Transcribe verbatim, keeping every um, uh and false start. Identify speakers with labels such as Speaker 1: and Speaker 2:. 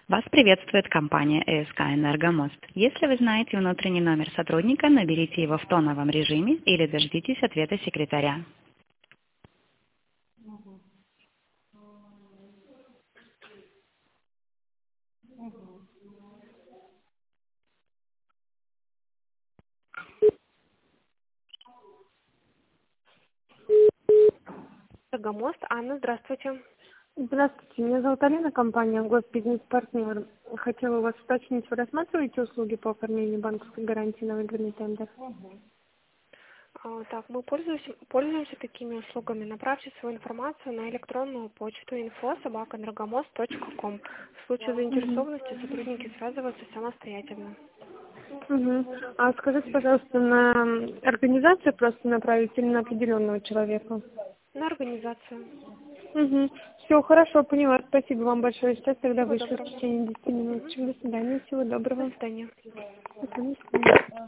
Speaker 1: Вас приветствует компания ЭСК «Энергомост». Если вы знаете внутренний номер сотрудника, наберите его в тоновом режиме или дождитесь ответа секретаря.
Speaker 2: Энергомост. Анна, здравствуйте.
Speaker 3: Здравствуйте, меня зовут Алина, компания «Госбизнес-партнер». Хотела у вас уточнить, вы рассматриваете услуги по оформлению банковской гарантии на выигранный тендер?
Speaker 2: А, Так, мы пользуемся, пользуемся такими услугами. Направьте свою информацию на электронную почту инфо собака энергомост точка ком. В случае
Speaker 3: Угу.
Speaker 2: заинтересованности сотрудники связываются самостоятельно.
Speaker 3: Угу. А скажите, пожалуйста, на организацию просто направить или на определенного человека?
Speaker 2: На организацию.
Speaker 3: Угу. Все, хорошо, поняла. Спасибо вам большое. Сейчас тогда
Speaker 2: Всего
Speaker 3: вышлю в
Speaker 2: доброго.
Speaker 3: течение десяти минут.
Speaker 2: Мгм.
Speaker 3: До свидания, всего
Speaker 2: До
Speaker 3: доброго.
Speaker 2: свидания.
Speaker 3: До свидания.